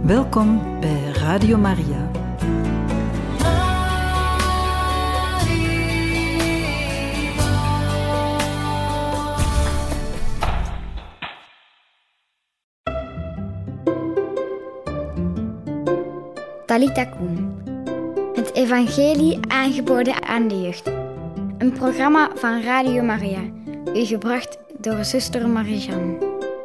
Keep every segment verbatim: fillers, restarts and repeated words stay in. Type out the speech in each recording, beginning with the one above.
Welkom bij Radio Maria. Talita Kum. Het evangelie aangeboden aan de jeugd. Een programma van Radio Maria. U gebracht door zuster Marie-Jeanne.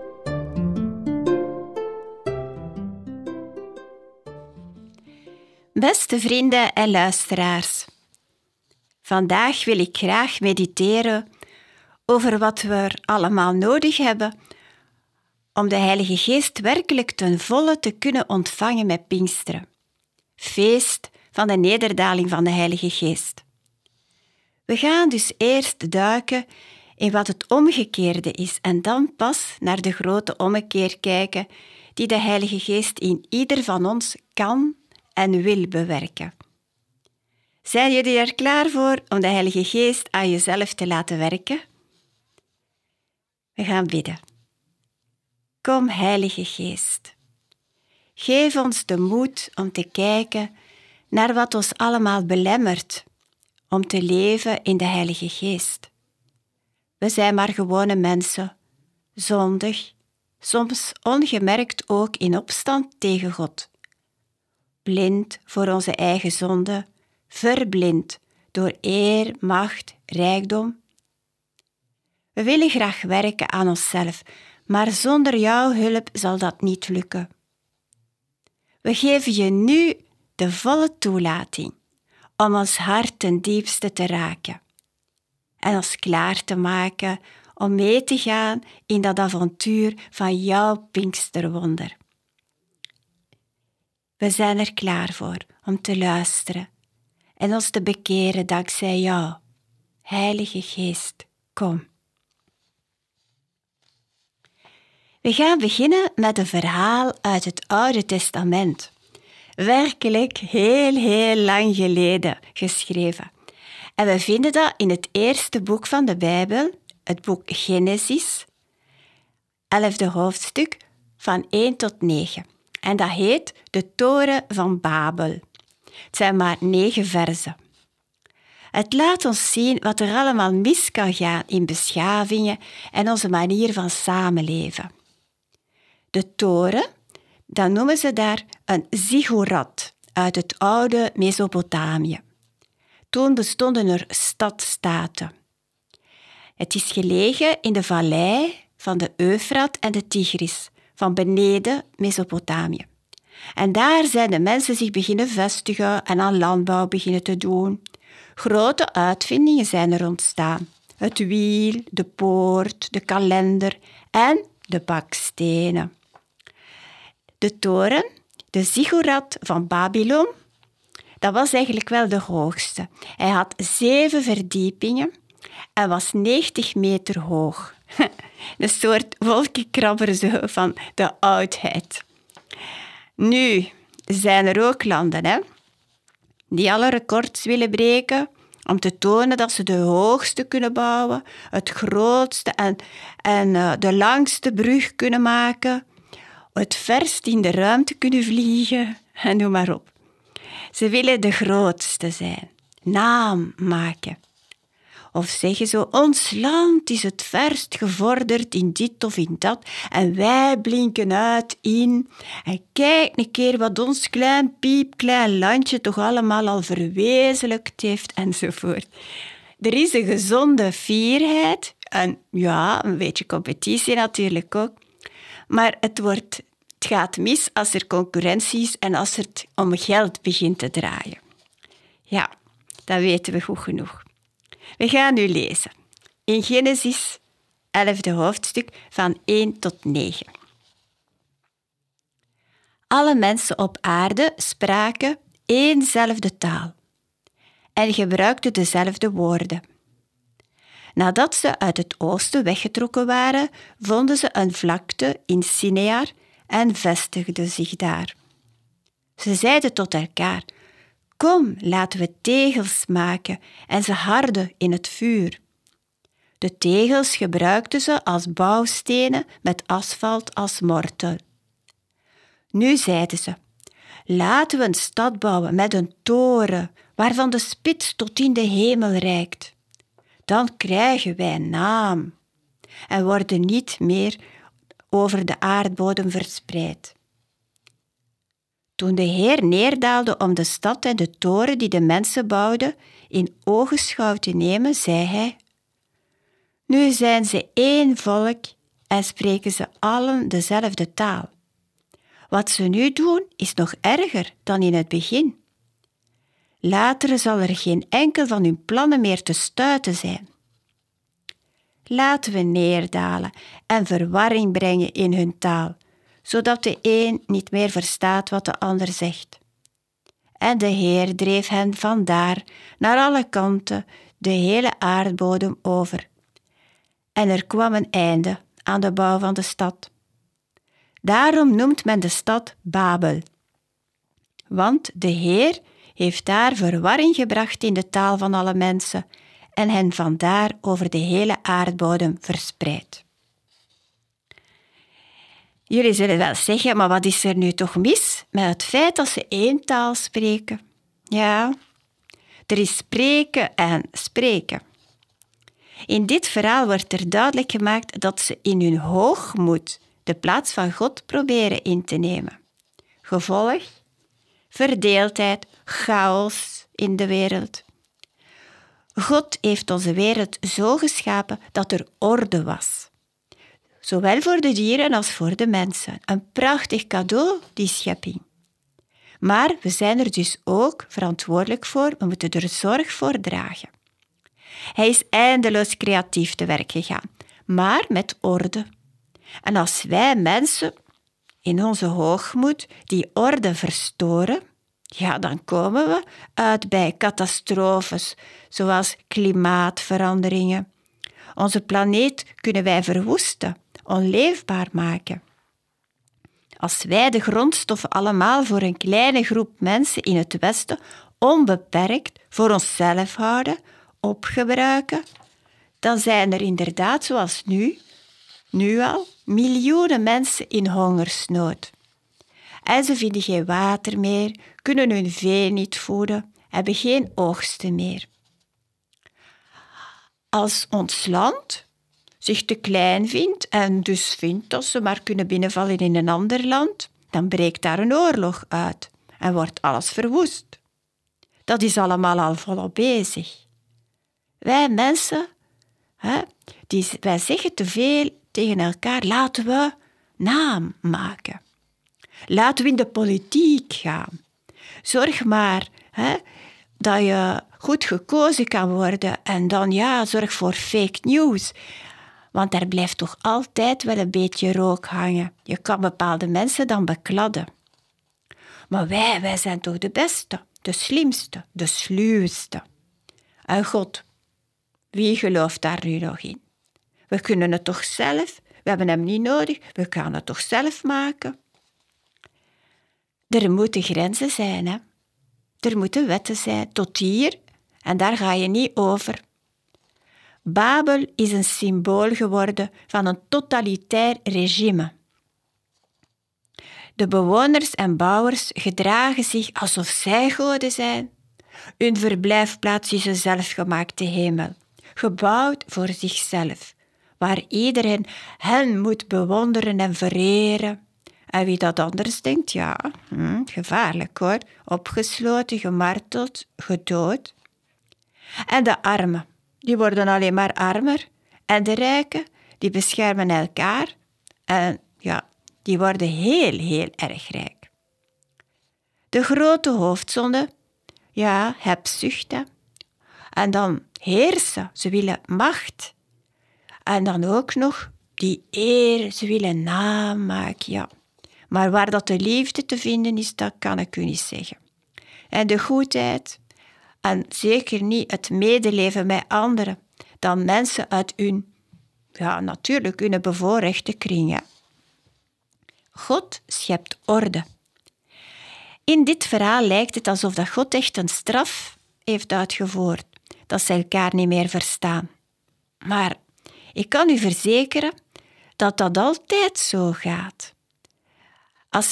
Beste vrienden en luisteraars. Vandaag wil ik graag mediteren over wat we er allemaal nodig hebben om de Heilige Geest werkelijk ten volle te kunnen ontvangen met Pinksteren. Feest van de nederdaling van de Heilige Geest. We gaan dus eerst duiken in wat het omgekeerde is en dan pas naar de grote ommekeer kijken die de Heilige Geest in ieder van ons kan en wil bewerken. Zijn jullie er klaar voor om de Heilige Geest aan jezelf te laten werken? We gaan bidden. Kom, Heilige Geest. Geef ons de moed om te kijken naar wat ons allemaal belemmert om te leven in de Heilige Geest. We zijn maar gewone mensen, zondig, soms ongemerkt ook in opstand tegen God. Blind voor onze eigen zonde, verblind door eer, macht, rijkdom. We willen graag werken aan onszelf, maar zonder jouw hulp zal dat niet lukken. We geven je nu de volle toelating om ons hart ten diepste te raken en ons klaar te maken om mee te gaan in dat avontuur van jouw Pinksterwonder. We zijn er klaar voor om te luisteren en ons te bekeren dankzij jou. Heilige Geest, kom. We gaan beginnen met een verhaal uit het Oude Testament. Werkelijk heel, heel lang geleden geschreven. En we vinden dat in het eerste boek van de Bijbel, het boek Genesis, elfde hoofdstuk, van één tot negen. En dat heet De Toren van Babel. Het zijn maar negen verzen. Het laat ons zien wat er allemaal mis kan gaan in beschavingen en onze manier van samenleven. De toren, dan noemen ze daar een ziggurat uit het oude Mesopotamië. Toen bestonden er stadstaten. Het is gelegen in de vallei van de Eufraat en de Tigris, van beneden Mesopotamië. En daar zijn de mensen zich beginnen vestigen en aan landbouw beginnen te doen. Grote uitvindingen zijn er ontstaan. Het wiel, de poort, de kalender en de bakstenen. De toren, de ziggurat van Babylon, dat was eigenlijk wel de hoogste. Hij had zeven verdiepingen en was negentig meter hoog. Een soort wolkenkrabber zo van de oudheid. Nu zijn er ook landen hè, die alle records willen breken om te tonen dat ze de hoogste kunnen bouwen, het grootste en, en uh, de langste brug kunnen maken, het verst in de ruimte kunnen vliegen en noem maar op. Ze willen de grootste zijn, naam maken. Of zeggen zo, ons land is het verst gevorderd in dit of in dat en wij blinken uit in. En kijk een keer wat ons klein piepklein landje toch allemaal al verwezenlijkt heeft enzovoort. Er is een gezonde fierheid en ja, een beetje competitie natuurlijk ook. Maar het, wordt, het gaat mis als er concurrentie is en als het om geld begint te draaien. Ja, dat weten we goed genoeg. We gaan nu lezen in Genesis, elfde hoofdstuk, van één tot negen. Alle mensen op aarde spraken éénzelfde taal en gebruikten dezelfde woorden. Nadat ze uit het oosten weggetrokken waren, vonden ze een vlakte in Sinear en vestigden zich daar. Ze zeiden tot elkaar: kom, laten we tegels maken en ze harden in het vuur. De tegels gebruikten ze als bouwstenen met asfalt als mortel. Nu zeiden ze, laten we een stad bouwen met een toren waarvan de spits tot in de hemel reikt. Dan krijgen wij een naam en worden niet meer over de aardbodem verspreid. Toen de Heer neerdaalde om de stad en de toren die de mensen bouwden in ogenschouw te nemen, zei hij, nu zijn ze één volk en spreken ze allen dezelfde taal. Wat ze nu doen is nog erger dan in het begin. Later zal er geen enkel van hun plannen meer te stuiten zijn. Laten we neerdalen en verwarring brengen in hun taal, zodat de een niet meer verstaat wat de ander zegt. En de Heer dreef hen vandaar naar alle kanten de hele aardbodem over. En er kwam een einde aan de bouw van de stad. Daarom noemt men de stad Babel. Want de Heer heeft daar verwarring gebracht in de taal van alle mensen en hen vandaar over de hele aardbodem verspreid. Jullie zullen wel zeggen, maar wat is er nu toch mis met het feit dat ze één taal spreken? Ja, er is spreken en spreken. In dit verhaal wordt er duidelijk gemaakt dat ze in hun hoogmoed de plaats van God proberen in te nemen. Gevolg, verdeeldheid, chaos in de wereld. God heeft onze wereld zo geschapen dat er orde was. Zowel voor de dieren als voor de mensen. Een prachtig cadeau, die schepping. Maar we zijn er dus ook verantwoordelijk voor, we moeten er zorg voor dragen. Hij is eindeloos creatief te werk gegaan, maar met orde. En als wij mensen in onze hoogmoed die orde verstoren, ja, dan komen we uit bij catastrofes, zoals klimaatveranderingen. Onze planeet kunnen wij verwoesten, onleefbaar maken. Als wij de grondstoffen allemaal voor een kleine groep mensen in het Westen onbeperkt voor onszelf houden, opgebruiken, dan zijn er inderdaad, zoals nu, nu al, miljoenen mensen in hongersnood. En ze vinden geen water meer, kunnen hun vee niet voeden, hebben geen oogsten meer. Als ons land zich te klein vindt en dus vindt dat ze maar kunnen binnenvallen in een ander land, dan breekt daar een oorlog uit en wordt alles verwoest. Dat is allemaal al volop bezig. Wij mensen, hè, die, wij zeggen te veel tegen elkaar, laten we naam maken. Laten we in de politiek gaan. Zorg maar hè, dat je goed gekozen kan worden en dan ja, zorg voor fake news. Want er blijft toch altijd wel een beetje rook hangen. Je kan bepaalde mensen dan bekladden. Maar wij, wij zijn toch de beste, de slimste, de sluwste. En God, wie gelooft daar nu nog in? We kunnen het toch zelf? We hebben hem niet nodig, we gaan het toch zelf maken? Er moeten grenzen zijn, hè? Er moeten wetten zijn, tot hier, en daar ga je niet over. Babel is een symbool geworden van een totalitair regime. De bewoners en bouwers gedragen zich alsof zij goden zijn. Hun verblijfplaats is een zelfgemaakte hemel, gebouwd voor zichzelf, waar iedereen hen moet bewonderen en vereren. En wie dat anders denkt, ja, hm, gevaarlijk hoor, opgesloten, gemarteld, gedood. En de armen, die worden alleen maar armer. En de rijken, die beschermen elkaar. En ja, die worden heel, heel erg rijk. De grote hoofdzonde, ja, hebzucht. Hè. En dan heersen, ze willen macht. En dan ook nog die eer, ze willen naam maken, ja. Maar waar dat de liefde te vinden is, dat kan ik u niet zeggen. En de goedheid, en zeker niet het medeleven met anderen, dan mensen uit hun, ja, natuurlijk hun bevoorrechte kringen. God schept orde. In dit verhaal lijkt het alsof dat God echt een straf heeft uitgevoerd, dat ze elkaar niet meer verstaan. Maar ik kan u verzekeren dat dat altijd zo gaat. Als ze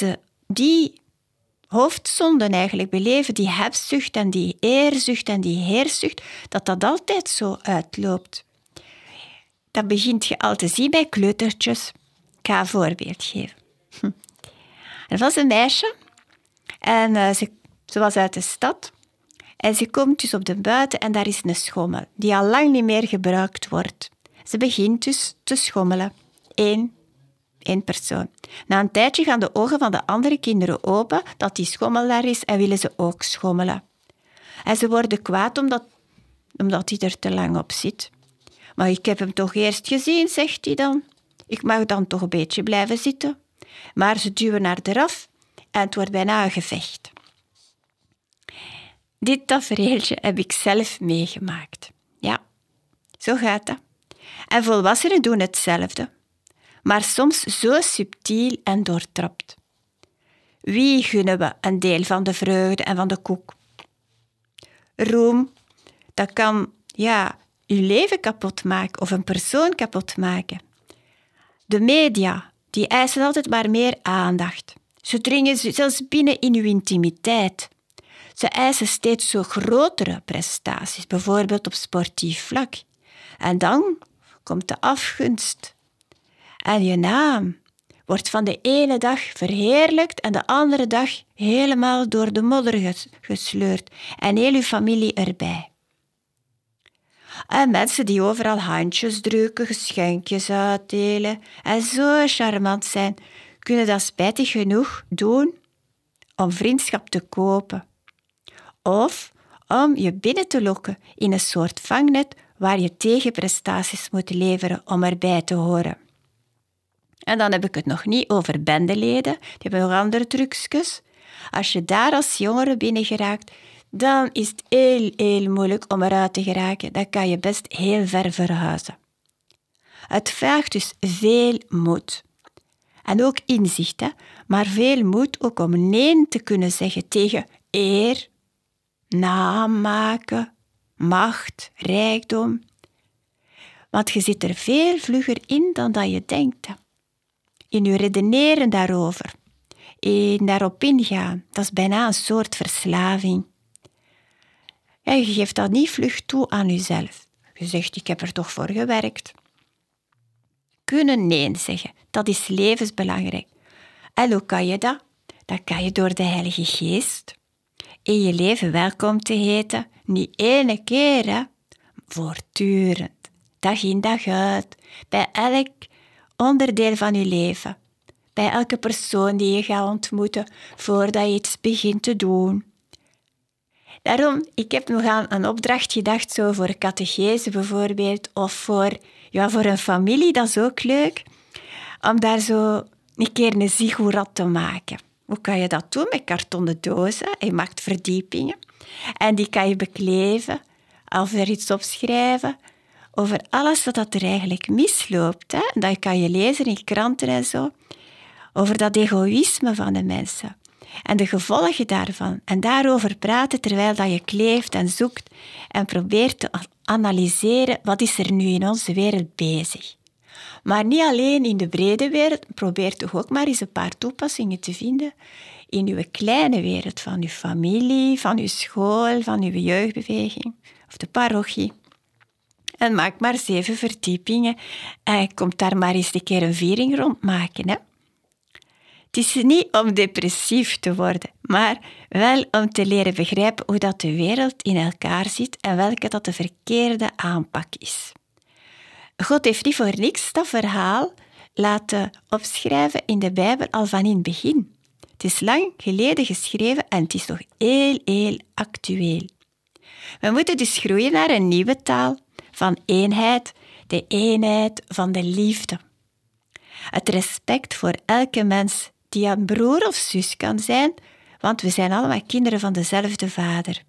die hoofdzonden eigenlijk beleven, die hebzucht en die eerzucht en die heerszucht, dat dat altijd zo uitloopt. Dat begint je al te zien bij kleutertjes. Ik ga een voorbeeld geven. Hm. Er was een meisje en uh, ze, ze was uit de stad en ze komt dus op de buiten en daar is een schommel die al lang niet meer gebruikt wordt. Ze begint dus te schommelen. Eén, één persoon. Na een tijdje gaan de ogen van de andere kinderen open dat die schommel daar is en willen ze ook schommelen. En ze worden kwaad omdat, omdat hij er te lang op zit. Maar ik heb hem toch eerst gezien, zegt hij dan. Ik mag dan toch een beetje blijven zitten. Maar ze duwen haar eraf en het wordt bijna een gevecht. Dit tafereeltje heb ik zelf meegemaakt. Ja, zo gaat dat. En volwassenen doen hetzelfde, maar soms zo subtiel en doortrapt. Wie gunnen we een deel van de vreugde en van de koek? Roem, dat kan, ja, uw leven kapot maken of een persoon kapot maken. De media, die eisen altijd maar meer aandacht. Ze dringen zelfs binnen in uw intimiteit. Ze eisen steeds zo grotere prestaties, bijvoorbeeld op sportief vlak. En dan komt de afgunst. En je naam wordt van de ene dag verheerlijkt en de andere dag helemaal door de modder gesleurd. En heel uw familie erbij. En mensen die overal handjes drukken, geschenkjes uitdelen en zo charmant zijn, kunnen dat spijtig genoeg doen om vriendschap te kopen. Of om je binnen te lokken in een soort vangnet waar je tegenprestaties moet leveren om erbij te horen. En dan heb ik het nog niet over bendeleden, die hebben nog andere trucjes. Als je daar als jongere binnen geraakt, dan is het heel, heel moeilijk om eruit te geraken. Dan kan je best heel ver verhuizen. Het vraagt dus veel moed. En ook inzicht, hè? Maar veel moed ook om nee te kunnen zeggen tegen eer, naam maken, macht, rijkdom. Want je zit er veel vlugger in dan dat je denkt. Hè? In je redeneren daarover. In daarop ingaan. Dat is bijna een soort verslaving. En je geeft dat niet vlug toe aan jezelf. Je zegt, ik heb er toch voor gewerkt. Kunnen nee zeggen, dat is levensbelangrijk. En hoe kan je dat? Dat kan je door de Heilige Geest in je leven welkom te heten. Niet ene keer, hè? Voortdurend. Dag in dag uit. Bij elk onderdeel van je leven. Bij elke persoon die je gaat ontmoeten voordat je iets begint te doen. Daarom, ik heb nog aan een opdracht gedacht, zo voor catechese bijvoorbeeld, of voor, ja, voor een familie, dat is ook leuk, om daar zo een keer een ziggoerat te maken. Hoe kan je dat doen? Met kartonnen dozen. Je maakt verdiepingen. En die kan je bekleven of er iets opschrijven over alles wat er eigenlijk misloopt. Hè? En dat kan je lezen in kranten en zo. Over dat egoïsme van de mensen. En de gevolgen daarvan. En daarover praten terwijl dat je kleeft en zoekt en probeert te analyseren wat is er nu in onze wereld bezig. Maar niet alleen in de brede wereld, probeer toch ook maar eens een paar toepassingen te vinden in uw kleine wereld van uw familie, van uw school, van uw jeugdbeweging of de parochie. En maak maar zeven verdiepingen en kom daar maar eens een keer een viering rond maken, hè. Het is niet om depressief te worden, maar wel om te leren begrijpen hoe dat de wereld in elkaar zit en welke dat de verkeerde aanpak is. God heeft niet voor niks dat verhaal laten opschrijven in de Bijbel al van in het begin. Het is lang geleden geschreven en het is nog heel, heel actueel. We moeten dus groeien naar een nieuwe taal van eenheid, de eenheid van de liefde. Het respect voor elke mens die een broer of zus kan zijn, want we zijn allemaal kinderen van dezelfde Vader.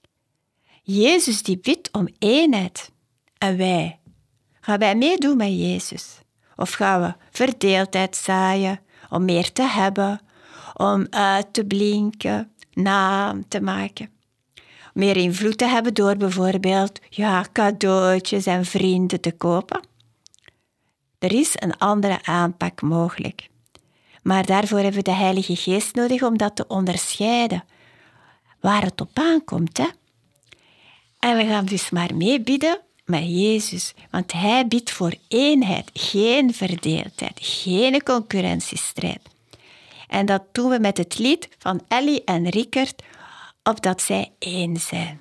Jezus die bidt om eenheid. En wij, gaan wij meedoen met Jezus? Of gaan we verdeeldheid zaaien om meer te hebben, om uit te blinken, naam te maken? Meer invloed te hebben door bijvoorbeeld ja, cadeautjes en vrienden te kopen? Er is een andere aanpak mogelijk. Maar daarvoor hebben we de Heilige Geest nodig om dat te onderscheiden. Waar het op aankomt, hè. En we gaan dus maar meebidden met Jezus. Want hij bidt voor eenheid, geen verdeeldheid, geen concurrentiestrijd. En dat doen we met het lied van Ellie en Rickert, opdat zij één zijn.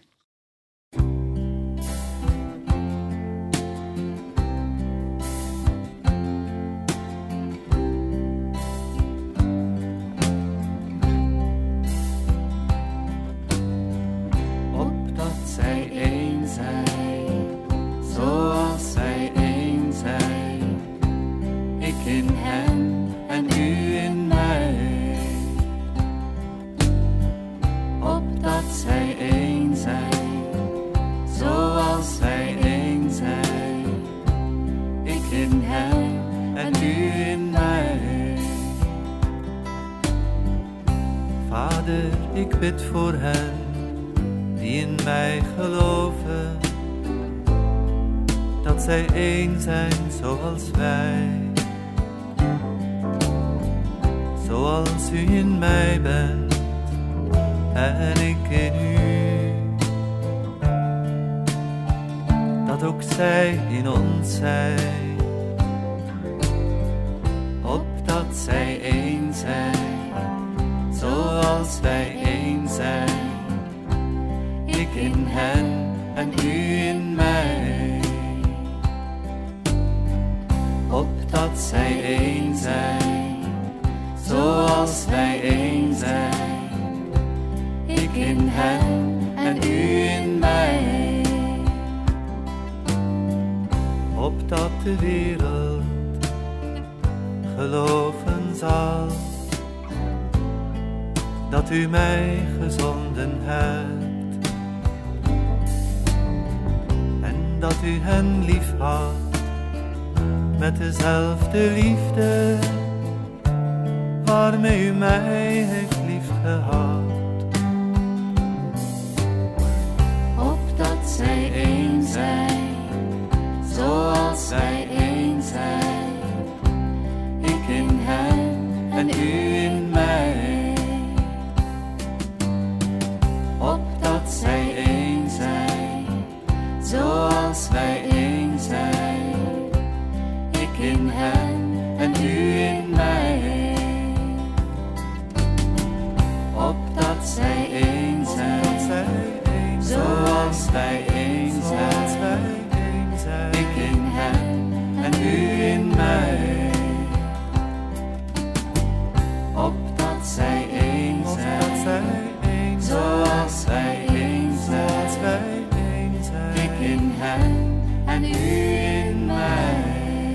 Vader, ik bid voor hen die in mij geloven, dat zij één zijn zoals wij. Zoals u in mij bent en ik in u, dat ook zij in ons zijn, opdat zij één zijn. Zoals wij één zijn, ik in hen en u in mij. Opdat zij één zijn, zoals wij één zijn, ik in hen en u in mij. Opdat de wereld geloven zal dat u mij gezonden hebt en dat u hen lief had met dezelfde liefde waarmee u mij heeft lief gehad. Opdat zij één zijn, zoals wij één zijn, ik in hen en u in mij. Opdat zij één zijn, zoals wij één zijn, ik in hen en u in mij. Opdat zij één zijn, zoals wij één zijn, ik in hen en u in mij. Opdat zij één zijn, zoals wij één zijn, ik in hen en u in mij.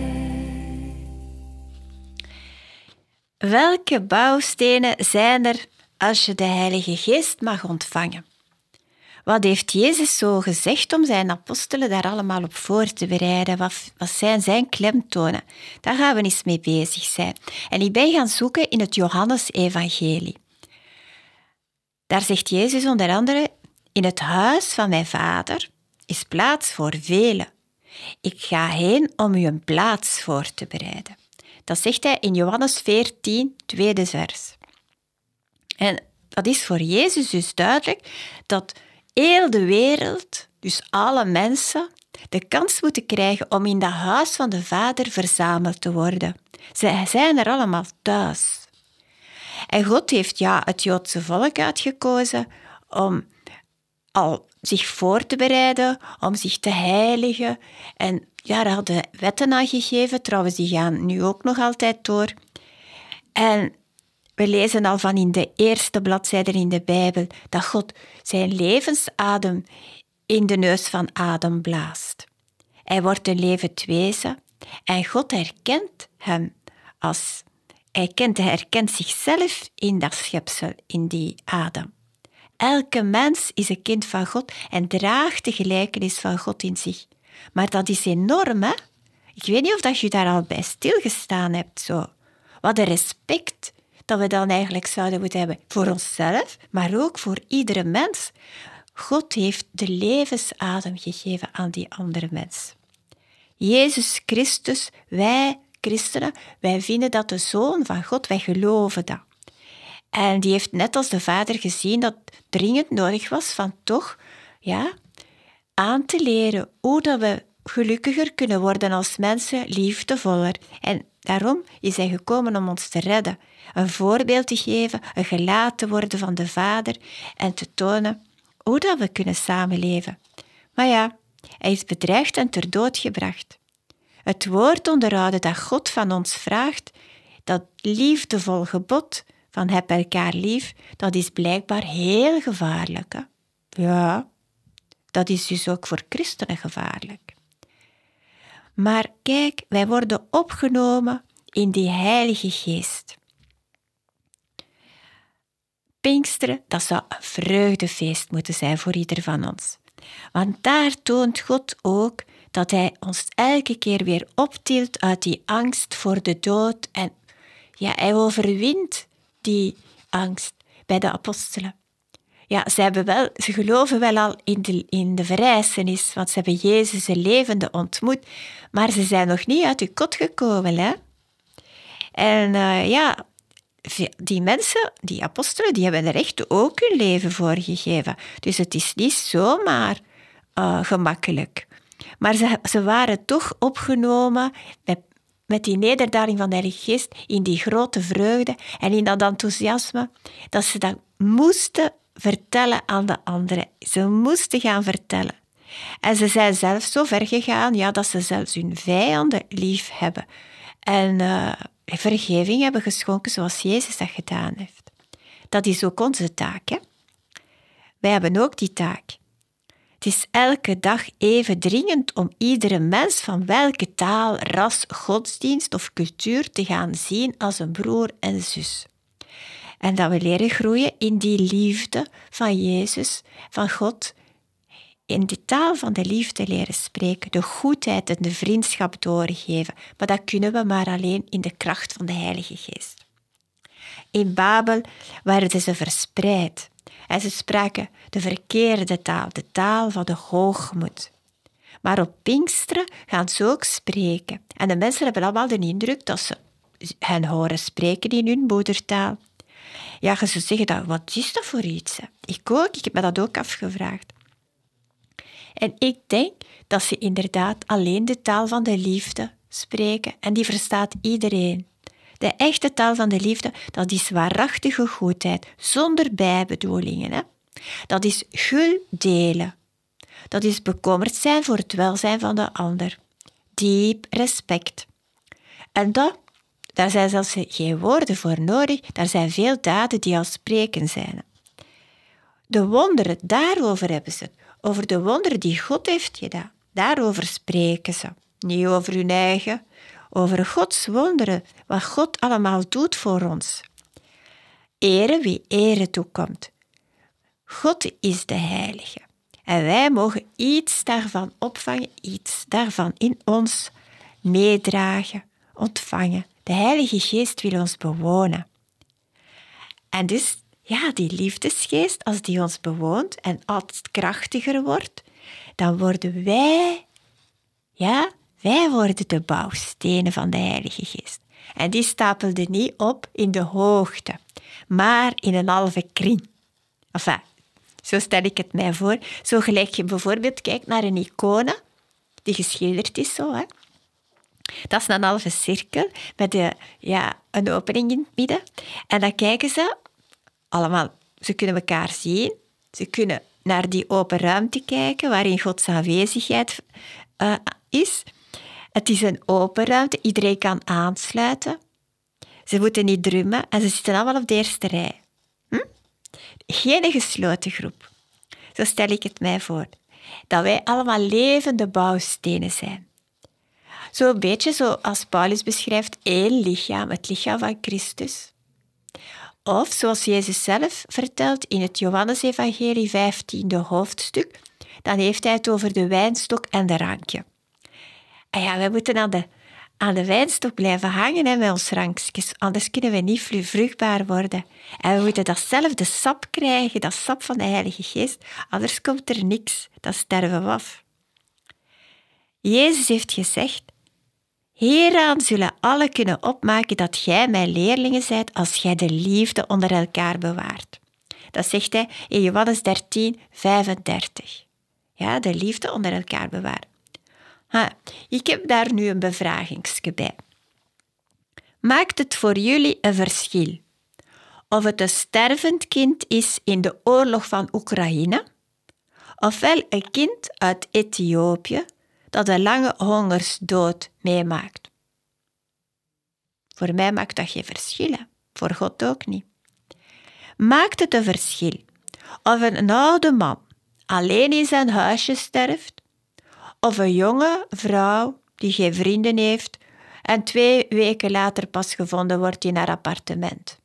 Welke bouwstenen zijn er als je de Heilige Geest mag ontvangen? Wat heeft Jezus zo gezegd om zijn apostelen daar allemaal op voor te bereiden? Wat, wat zijn zijn klemtonen? Daar gaan we eens mee bezig zijn. En ik ben gaan zoeken in het Johannes-evangelie. Daar zegt Jezus onder andere: in het huis van mijn vader is plaats voor velen. Ik ga heen om u een plaats voor te bereiden. Dat zegt hij in Johannes veertien, tweede vers. En dat is voor Jezus dus duidelijk dat heel de wereld, dus alle mensen, de kans moeten krijgen om in dat huis van de Vader verzameld te worden. Zij zijn er allemaal thuis. En God heeft ja, het Joodse volk uitgekozen om al zich voor te bereiden, om zich te heiligen. En ja, daar hadden wetten aan gegeven. Trouwens, die gaan nu ook nog altijd door. En we lezen al van in de eerste bladzijden in de Bijbel dat God zijn levensadem in de neus van Adam blaast. Hij wordt een levend wezen en God herkent hem als... Hij kent, hij herkent zichzelf in dat schepsel, in die Adam. Elke mens is een kind van God en draagt de gelijkenis van God in zich. Maar dat is enorm, hè? Ik weet niet of dat je daar al bij stilgestaan hebt, zo. Wat een respect dat we dan eigenlijk zouden moeten hebben voor onszelf, maar ook voor iedere mens. God heeft de levensadem gegeven aan die andere mens. Jezus Christus, wij christenen, wij vinden dat de Zoon van God, wij geloven dat. En die heeft net als de Vader gezien dat het dringend nodig was van toch ja, aan te leren hoe dat we gelukkiger kunnen worden als mensen, liefdevoller. En daarom is hij gekomen om ons te redden. Een voorbeeld te geven, een gelaat te worden van de Vader en te tonen hoe dat we kunnen samenleven. Maar ja, hij is bedreigd en ter dood gebracht. Het woord onderhouden dat God van ons vraagt, dat liefdevol gebod van heb elkaar lief, dat is blijkbaar heel gevaarlijk. Hè? Ja, dat is dus ook voor christenen gevaarlijk. Maar kijk, wij worden opgenomen in die Heilige Geest. Pinksteren, dat zou een vreugdefeest moeten zijn voor ieder van ons. Want daar toont God ook dat hij ons elke keer weer optilt uit die angst voor de dood. En ja, hij overwint die angst bij de apostelen. Ja, ze, hebben wel, ze geloven wel al in de, in de verrijzenis, want ze hebben Jezus de levende ontmoet, maar ze zijn nog niet uit de kot gekomen. Hè? En uh, ja, die mensen, die apostelen, die hebben er echt ook hun leven voor gegeven. Dus het is niet zomaar uh, gemakkelijk. Maar ze, ze waren toch opgenomen met, met die nederdaling van de Heilige Geest in die grote vreugde en in dat enthousiasme, dat ze dat moesten vertellen aan de anderen. Ze moesten gaan vertellen. En ze zijn zelfs zo ver gegaan ja, dat ze zelfs hun vijanden lief hebben. En uh, vergeving hebben geschonken zoals Jezus dat gedaan heeft. Dat is ook onze taak. Hè? Wij hebben ook die taak. Het is elke dag even dringend om iedere mens van welke taal, ras, godsdienst of cultuur te gaan zien als een broer en zus. En dat we leren groeien in die liefde van Jezus, van God. In de taal van de liefde leren spreken, de goedheid en de vriendschap doorgeven. Maar dat kunnen we maar alleen in de kracht van de Heilige Geest. In Babel werden ze verspreid. En ze spraken de verkeerde taal, de taal van de hoogmoed. Maar op Pinksteren gaan ze ook spreken. En de mensen hebben allemaal de indruk dat ze hen horen spreken in hun moedertaal. Ja, je zou zeggen, dat, wat is dat voor iets? Hè? Ik ook, ik heb me dat ook afgevraagd. En ik denk dat ze inderdaad alleen de taal van de liefde spreken. En die verstaat iedereen. De echte taal van de liefde, dat is waarachtige goedheid, zonder bijbedoelingen. Hè? Dat is gul delen. Dat is bekommerd zijn voor het welzijn van de ander. Diep respect. En dat, daar zijn zelfs geen woorden voor nodig, daar zijn veel daden die al spreken zijn. De wonderen, daarover hebben ze het. Over de wonderen die God heeft gedaan. Daarover spreken ze. Niet over hun eigen, over Gods wonderen, wat God allemaal doet voor ons. Ere wie ere toekomt. God is de Heilige. En wij mogen iets daarvan opvangen, iets daarvan in ons meedragen, ontvangen. De Heilige Geest wil ons bewonen. En dus, ja, die liefdesgeest, als die ons bewoont en altijd krachtiger wordt, dan worden wij, ja, wij worden de bouwstenen van de Heilige Geest. En die stapelden niet op in de hoogte, maar in een halve kring. Enfin, zo stel ik het mij voor. Zo gelijk je bijvoorbeeld kijkt naar een icone, die geschilderd is zo, hè. Dat is een halve cirkel met de, ja, een opening in het midden. En dan kijken ze allemaal, ze kunnen elkaar zien. Ze kunnen naar die open ruimte kijken waarin Gods aanwezigheid uh, is. Het is een open ruimte, iedereen kan aansluiten. Ze moeten niet drummen en ze zitten allemaal op de eerste rij. Hm? Geen gesloten groep. Zo stel ik het mij voor. Dat wij allemaal levende bouwstenen zijn. Zo'n beetje zoals Paulus beschrijft, één lichaam, het lichaam van Christus. Of zoals Jezus zelf vertelt in het Johannesevangelie vijftiende hoofdstuk, dan heeft hij het over de wijnstok en de rankje. En ja, wij moeten aan de, aan de wijnstok blijven hangen hè, met ons rankjes, anders kunnen we niet vruchtbaar worden. En we moeten datzelfde sap krijgen, dat sap van de Heilige Geest, anders komt er niks, dan sterven we af. Jezus heeft gezegd, Hieraan zullen alle kunnen opmaken dat gij mijn leerlingen zijt als gij de liefde onder elkaar bewaart. Dat zegt hij in Johannes dertien, vijfendertig. Ja, de liefde onder elkaar bewaren. Ha, ik heb daar nu een bevragingsje bij. Maakt het voor jullie een verschil of het een stervend kind is in de oorlog van Oekraïne, ofwel een kind uit Ethiopië dat de lange hongersdood meemaakt? Voor mij maakt dat geen verschil, hè? Voor God ook niet. Maakt het een verschil of een oude man alleen in zijn huisje sterft, of een jonge vrouw die geen vrienden heeft en twee weken later pas gevonden wordt in haar appartement?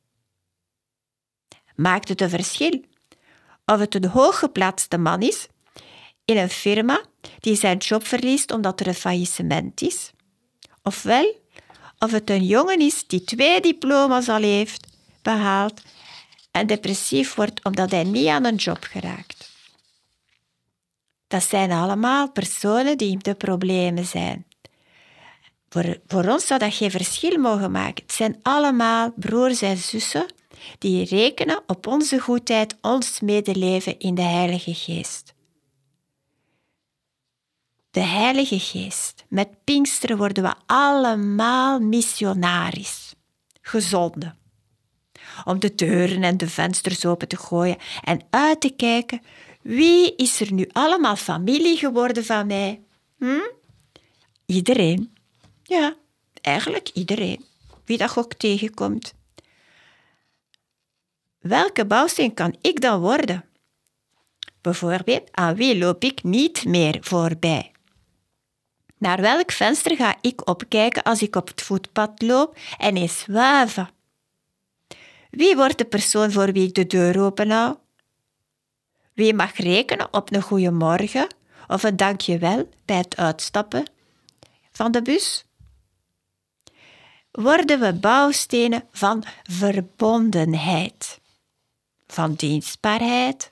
Maakt het een verschil of het een hooggeplaatste man is in een firma die zijn job verliest omdat er een faillissement is, ofwel of het een jongen is die twee diploma's al heeft behaald en depressief wordt omdat hij niet aan een job geraakt? Dat zijn allemaal personen die in de problemen zijn. Voor, voor ons zou dat geen verschil mogen maken. Het zijn allemaal broers en zussen die rekenen op onze goedheid, ons medeleven in de Heilige Geest. De Heilige Geest. Met Pinksteren worden we allemaal missionaris, gezonden. Om de deuren en de vensters open te gooien en uit te kijken, wie is er nu allemaal familie geworden van mij? Hm? Iedereen. Ja, eigenlijk iedereen. Wie dat ook tegenkomt. Welke bouwsteen kan ik dan worden? Bijvoorbeeld, aan wie loop ik niet meer voorbij? Naar welk venster ga ik opkijken als ik op het voetpad loop en eens wuiven? Wie wordt de persoon voor wie ik de deur openhoud? Wie mag rekenen op een goeiemorgen of een dankjewel bij het uitstappen van de bus? Worden we bouwstenen van verbondenheid, van dienstbaarheid,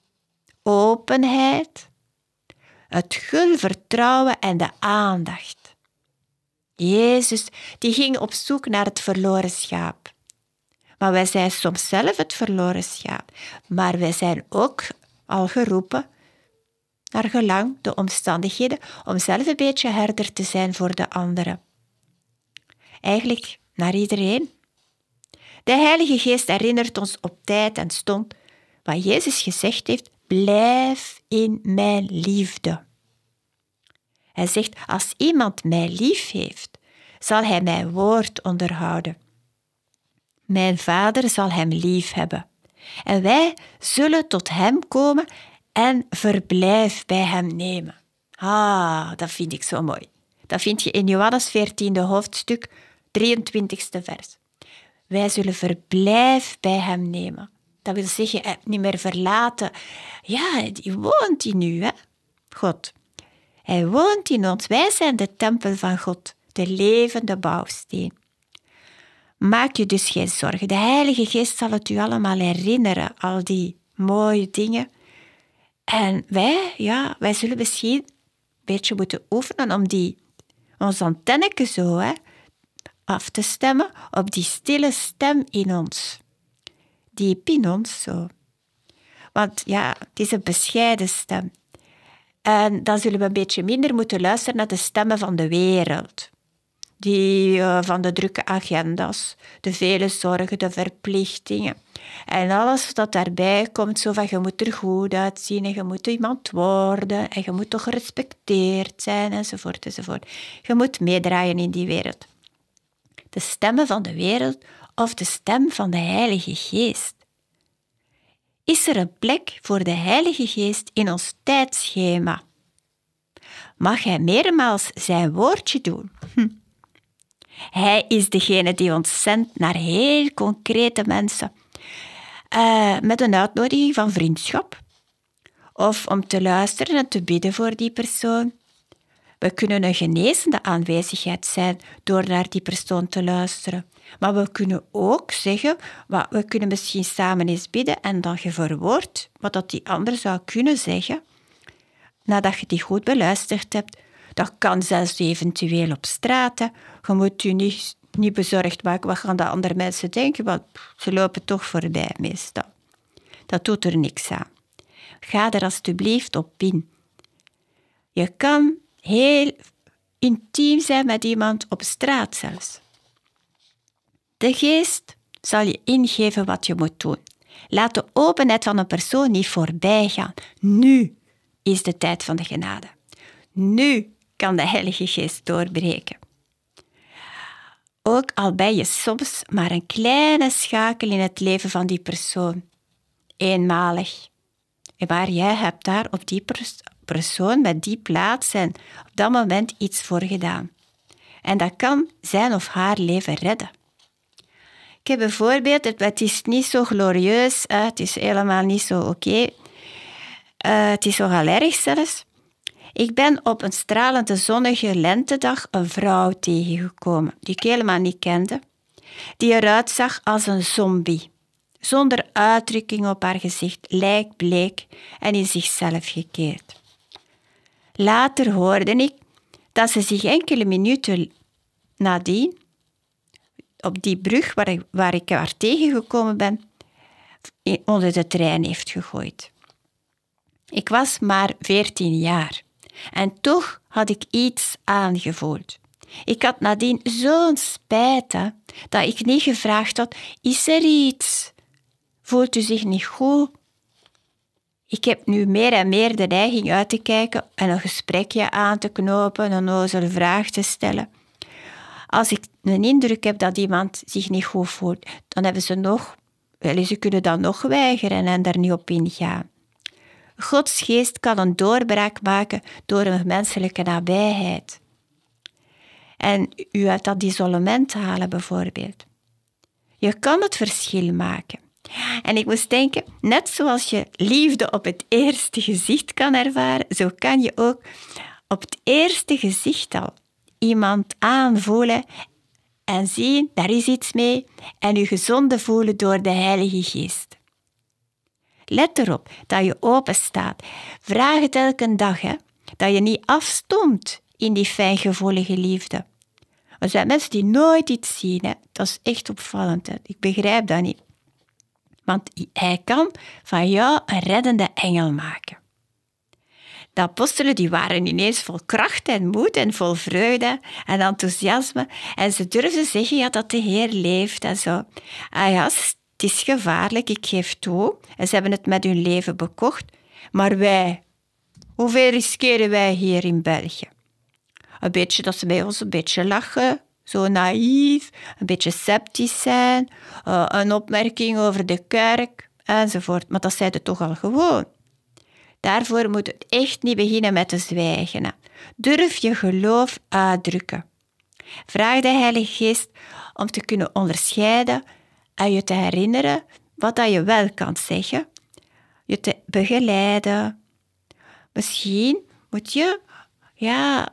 openheid, het gul vertrouwen en de aandacht. Jezus die ging op zoek naar het verloren schaap. Maar wij zijn soms zelf het verloren schaap. Maar wij zijn ook al geroepen, naar gelang de omstandigheden, om zelf een beetje herder te zijn voor de anderen. Eigenlijk naar iedereen. De Heilige Geest herinnert ons op tijd en stond wat Jezus gezegd heeft: blijf in mijn liefde. Hij zegt, als iemand mij lief heeft, zal hij mijn woord onderhouden. Mijn Vader zal hem lief hebben. En wij zullen tot hem komen en verblijf bij hem nemen. Ah, dat vind ik zo mooi. Dat vind je in Johannes veertiende hoofdstuk, drieëntwintigste vers. Wij zullen verblijf bij hem nemen. Dat wil zeggen, niet meer verlaten. Ja, die woont in u, hè? God. Hij woont in ons. Wij zijn de tempel van God, de levende bouwsteen. Maak je dus geen zorgen. De Heilige Geest zal het u allemaal herinneren, al die mooie dingen. En wij, ja, wij zullen misschien een beetje moeten oefenen om die, ons antenneke zo, hè, af te stemmen op die stille stem in ons. Diep in ons zo. Want ja, het is een bescheiden stem. En dan zullen we een beetje minder moeten luisteren naar de stemmen van de wereld. Die uh, van de drukke agenda's, de vele zorgen, de verplichtingen. En alles wat daarbij komt, zo van je moet er goed uitzien en je moet iemand worden en je moet toch gerespecteerd zijn enzovoort enzovoort. Je moet meedraaien in die wereld. De stemmen van de wereld of de stem van de Heilige Geest. Is er een plek voor de Heilige Geest in ons tijdschema? Mag hij meermaals zijn woordje doen? Hm. Hij is degene die ons zendt naar heel concrete mensen. Uh, met een uitnodiging van vriendschap. Of om te luisteren en te bidden voor die persoon. We kunnen een genezende aanwezigheid zijn door naar die persoon te luisteren. Maar we kunnen ook zeggen, we kunnen misschien samen eens bidden en dan je verwoordt wat dat die ander zou kunnen zeggen. Nadat je die goed beluisterd hebt, Dat kan zelfs eventueel op straat. Hè. Je moet je niet, niet bezorgd maken. Wat gaan de andere mensen denken? Want ze lopen toch voorbij meestal. Dat doet er niks aan. Ga er alstublieft op in. Je kan heel intiem zijn met iemand op straat zelfs. De geest zal je ingeven wat je moet doen. Laat de openheid van een persoon niet voorbij gaan. Nu is de tijd van de genade. Nu kan de Heilige Geest doorbreken. Ook al ben je soms maar een kleine schakel in het leven van die persoon. Eenmalig. Maar jij hebt daar op die pers- persoon met die plaats en op dat moment iets voor gedaan. En dat kan zijn of haar leven redden. Ik heb bijvoorbeeld, het is niet zo glorieus, het is helemaal niet zo oké. Okay. Uh, het is nogal erg zelfs. Ik ben op een stralende zonnige lentedag een vrouw tegengekomen die ik helemaal niet kende, die eruit zag als een zombie, zonder uitdrukking op haar gezicht, lijkbleek en in zichzelf gekeerd. Later hoorde ik dat ze zich enkele minuten nadien op die brug waar ik, waar ik haar tegengekomen ben, onder de trein heeft gegooid. Ik was maar veertien jaar en toch had ik iets aangevoeld. Ik had nadien zo'n spijt hè, dat ik niet gevraagd had, is er iets? Voelt u zich niet goed? Ik heb nu meer en meer de neiging uit te kijken en een gesprekje aan te knopen, een onnozele vraag te stellen. Als ik een indruk heb dat iemand zich niet goed voelt, dan hebben ze nog, wel, ze kunnen dan nog weigeren en daar niet op ingaan. Gods geest kan een doorbraak maken door een menselijke nabijheid. En u uit dat isolement halen bijvoorbeeld. Je kan het verschil maken. En ik moest denken, net zoals je liefde op het eerste gezicht kan ervaren, zo kan je ook op het eerste gezicht al iemand aanvoelen en zien, daar is iets mee, en je gezonden voelen door de Heilige Geest. Let erop dat je open staat. Vraag het elke dag, hè, dat je niet afstomt in die fijngevoelige liefde. Er zijn mensen die nooit iets zien. Hè. Dat is echt opvallend. Hè. Ik begrijp dat niet. Want hij kan van jou een reddende engel maken. De apostelen die waren ineens vol kracht en moed en vol vreugde en enthousiasme. En ze durfden zeggen ja, dat de Heer leeft en zo. Ah ja, het is gevaarlijk, ik geef toe. En ze hebben het met hun leven bekocht. Maar wij, hoeveel riskeren wij hier in België? Een beetje dat ze bij ons een beetje lachen, zo naïef, een beetje sceptisch zijn, uh, een opmerking over de kerk, enzovoort. Maar dat zeiden toch al gewoon. Daarvoor moet het echt niet beginnen met te zwijgen. Hè. Durf je geloof uitdrukken. Vraag de Heilige Geest om te kunnen onderscheiden en je te herinneren wat dat je wel kan zeggen, je te begeleiden. Misschien moet je ja,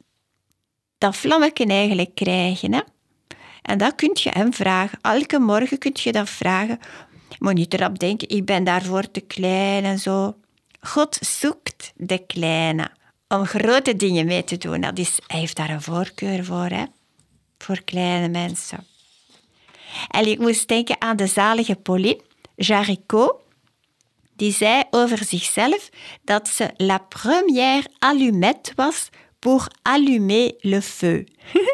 dat vlammetje eigenlijk krijgen. Hè? En dat kun je hem vragen. Elke morgen kun je dat vragen. Je moet niet erop denken, ik ben daarvoor te klein en zo. God zoekt de kleine om grote dingen mee te doen. Dat is, hij heeft daar een voorkeur voor, hè? Voor kleine mensen. En ik moest denken aan de zalige Pauline Jaricot. Die zei over zichzelf dat ze la première allumette was pour allumer le feu.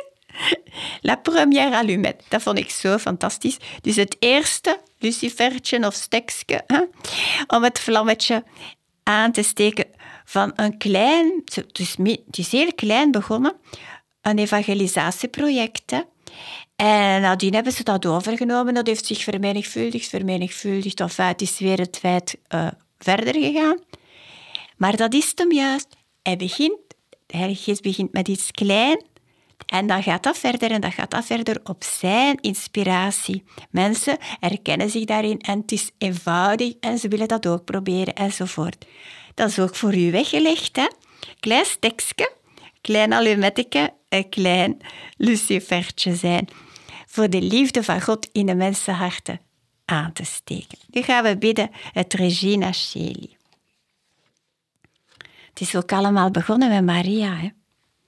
La première allumette, dat vond ik zo fantastisch. Dus het eerste lucifertje of stekske, hè, om het vlammetje aan te steken van een klein, dus het is heel klein begonnen, een evangelisatieproject. Hè. En nadien hebben ze dat overgenomen, dat heeft zich vermenigvuldigd, vermenigvuldigd, of het is weer het feit uh, verder gegaan. Maar dat is hem juist. Hij begint, de Heilige Geest begint met iets klein, en dan gaat dat verder en dan gaat dat verder op zijn inspiratie. Mensen herkennen zich daarin en het is eenvoudig en ze willen dat ook proberen enzovoort. Dat is ook voor u weggelegd, hè? Klein stekske, klein allumetteke, een klein lucifertje zijn. Voor de liefde van God in de mensenharten aan te steken. Nu gaan we bidden het Regina Coeli. Het is ook allemaal begonnen met Maria, hè?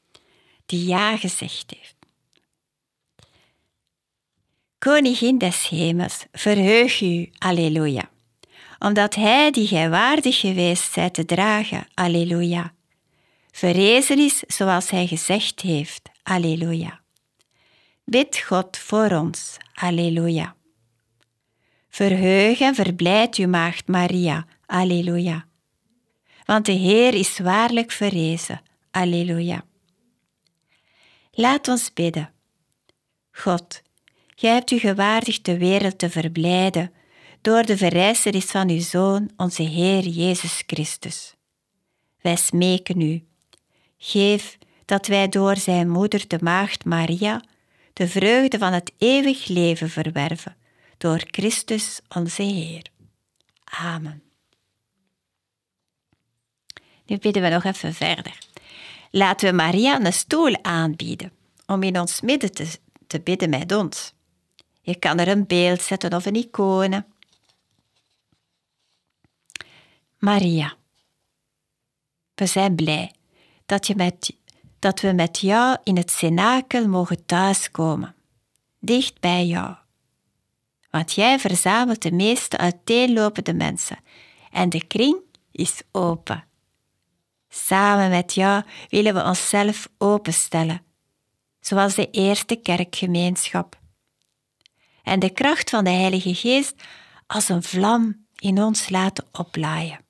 die ja gezegd heeft. Koningin des hemels, verheug u, alleluia, omdat hij die gij waardig geweest zijt te dragen, alleluia, verrezen is zoals hij gezegd heeft, alleluia. Bid God voor ons, alleluia. Verheug en verblijd u, maagd Maria, alleluia. Want de Heer is waarlijk verrezen, alleluia. Laat ons bidden. God, gij hebt u gewaardigd de wereld te verblijden door de verrijzenis van uw Zoon, onze Heer Jezus Christus. Wij smeken u, geef dat wij door zijn moeder, de maagd Maria, de vreugde van het eeuwig leven verwerven, door Christus onze Heer. Amen. Nu bidden we nog even verder. Laten we Maria een stoel aanbieden om in ons midden te, te bidden met ons. Je kan er een beeld zetten of een icoon. Maria, we zijn blij dat, je met, dat we met jou in het cenakel mogen thuiskomen, dicht bij jou. Want jij verzamelt de meeste uiteenlopende mensen en de kring is open. Samen met jou willen we onszelf openstellen, zoals de eerste kerkgemeenschap. En de kracht van de Heilige Geest als een vlam in ons laten oplaaien.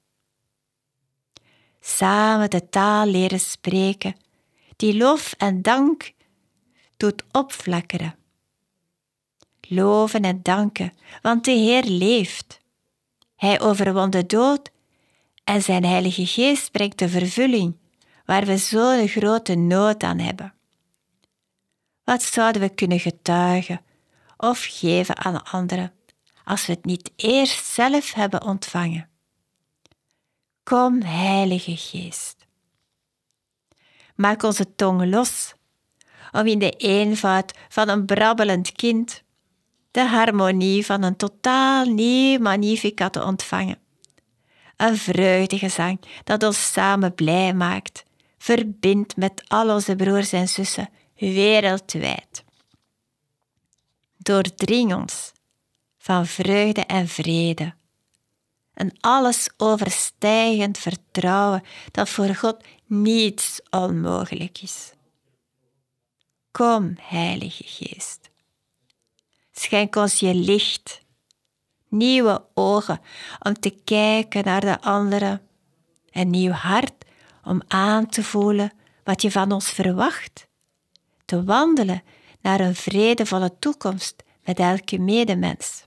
Samen de taal leren spreken, die lof en dank doet opflakkeren. Loven en danken, want de Heer leeft. Hij overwon de dood en zijn Heilige Geest brengt de vervulling waar we zo'n grote nood aan hebben. Wat zouden we kunnen getuigen of geven aan anderen als we het niet eerst zelf hebben ontvangen? Kom, Heilige Geest. Maak onze tong los om in de eenvoud van een brabbelend kind de harmonie van een totaal nieuw magnificat te ontvangen. Een vreugdegezang dat ons samen blij maakt, verbindt met al onze broers en zussen wereldwijd. Doordring ons van vreugde en vrede, een alles overstijgend vertrouwen dat voor God niets onmogelijk is. Kom, Heilige Geest. Schenk ons je licht, nieuwe ogen om te kijken naar de anderen, een nieuw hart om aan te voelen wat je van ons verwacht, te wandelen naar een vredevolle toekomst met elke medemens.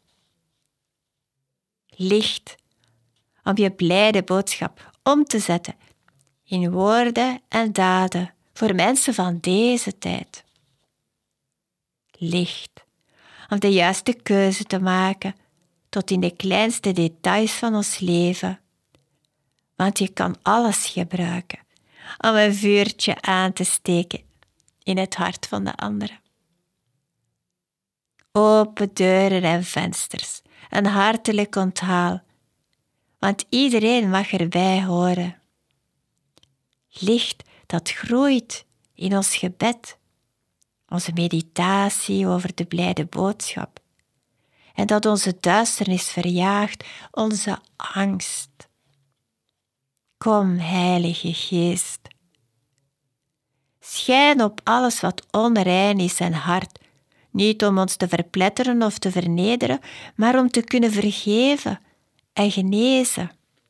Licht om je blijde boodschap om te zetten in woorden en daden voor mensen van deze tijd. Licht om de juiste keuze te maken tot in de kleinste details van ons leven. Want je kan alles gebruiken om een vuurtje aan te steken in het hart van de anderen. Open deuren en vensters, een hartelijk onthaal, want iedereen mag erbij horen. Licht dat groeit in ons gebed, onze meditatie over de blijde boodschap, en dat onze duisternis verjaagt, onze angst. Kom, Heilige Geest. Schijn op alles wat onrein is en hard, niet om ons te verpletteren of te vernederen, maar om te kunnen vergeven en genezen.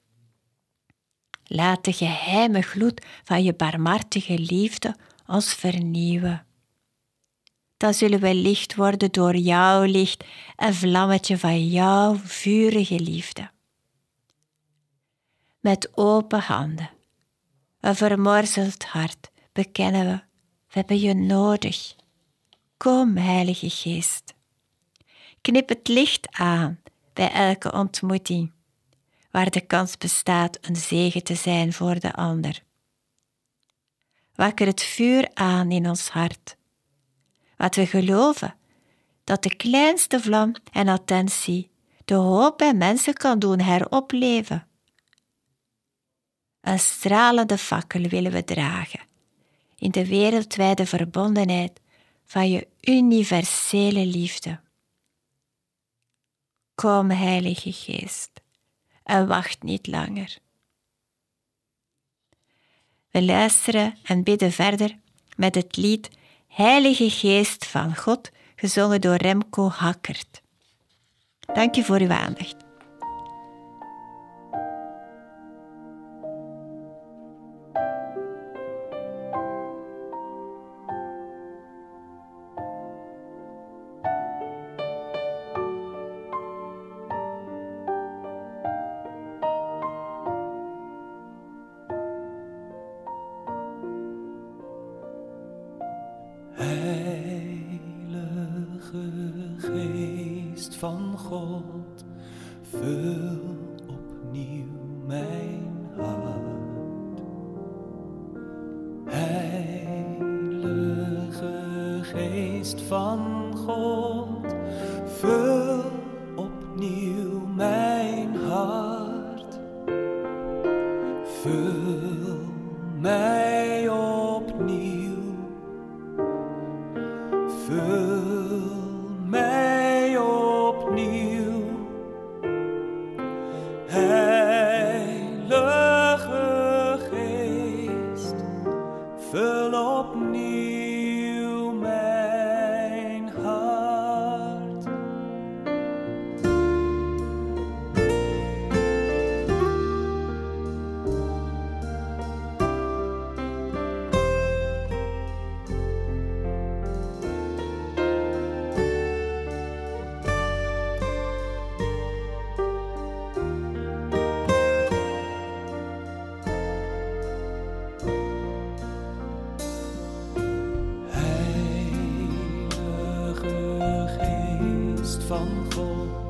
Laat de geheime gloed van je barmhartige liefde ons vernieuwen. Dan zullen we licht worden door jouw licht, een vlammetje van jouw vurige liefde. Met open handen, een vermorzeld hart, bekennen we, we hebben je nodig. Kom, Heilige Geest. Knip het licht aan bij elke ontmoeting, waar de kans bestaat een zegen te zijn voor de ander. Wakker het vuur aan in ons hart, wat we geloven, dat de kleinste vlam en attentie de hoop bij mensen kan doen heropleven. Een stralende fakkel willen we dragen in de wereldwijde verbondenheid van je universele liefde. Kom, Heilige Geest, en wacht niet langer. We luisteren en bidden verder met het lied Heilige Geest van God, gezongen door Remco Hackert. Dank je voor uw aandacht. Heilige Geest van God, vul opnieuw mijn hart. Heilige Geest van God, vul opnieuw mijn hart. Vul mij opnieuw. Vul mij opnieuw, Heilige Geest, vul opnieuw mijn hart. Van God.